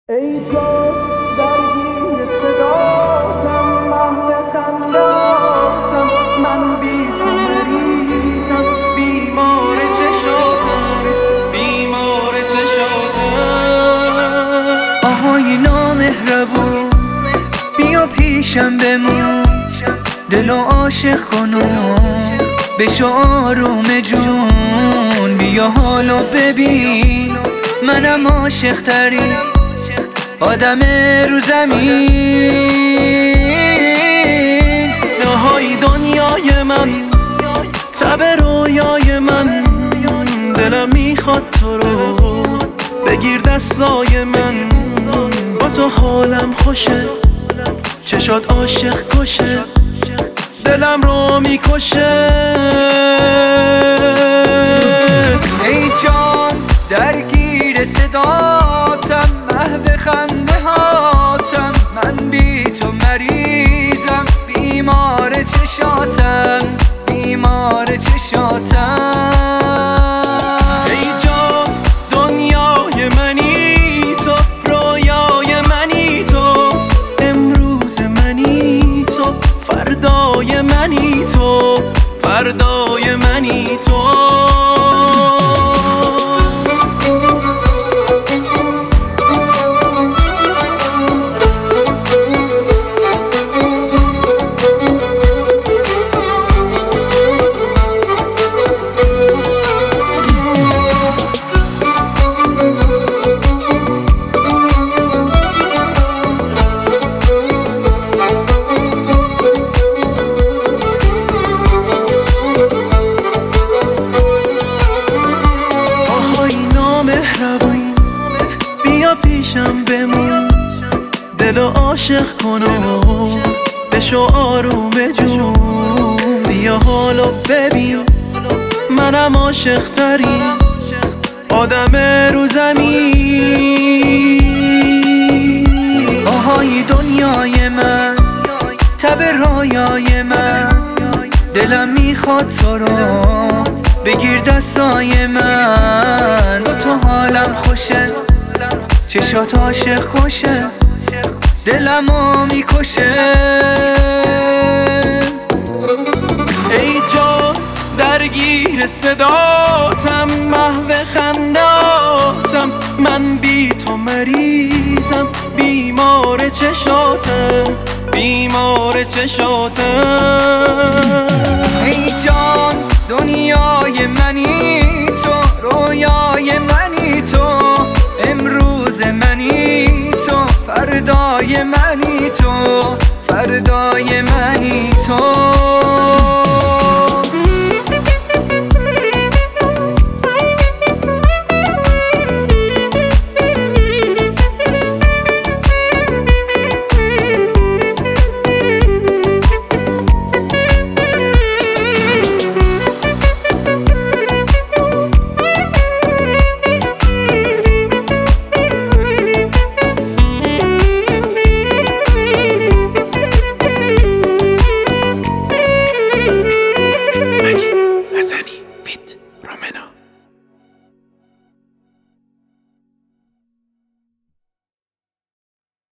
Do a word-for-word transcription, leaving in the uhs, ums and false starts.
ای تو درگیر صداتم، محو خنداتم، من بی تو مریضم، بیمار چشاتم، بیمار چشاتم. آهای نامهربون، بیا پیشم بمون، دلو عاشق کنم بشو آروم جون. بیا حالو ببین، منم عاشق ترین آدم رو زمین. نهای دنیای من، تب رویای من، دلم میخواد تو رو بگیر دستای من. با تو حالم خوشه، چشات عاشق کشه، دلم رو میکشه. ای جان درگیر صداتم، محو خنده هاتم، من بی تو مریضم، بیمار چشاتم، بیمار چشاتم. ای جان دنیای منی تو، رویای منی تو، امروز منی تو، فردای منی تو، فردای منی تو. بیا پیشم بمون، دلو عاشق کنم بشو آروم جون. بیا حالو ببین، منم عاشق ترین آدم رو زمین. آهای دنیای من، تب رویای من، دلم میخواد تو رو بگیر دستای من. با تو حالم خوشه، چشات عاشق کشه، دلمو میکشه. ای جان درگیر صداتم، محو خنداتم، من بی تو مریضم، بیمار چشاتم، بیمار چشاتم. ای جان دنیای منی تو، رویای منی تو، امروز منی تو، فردای منی تو، فردای منی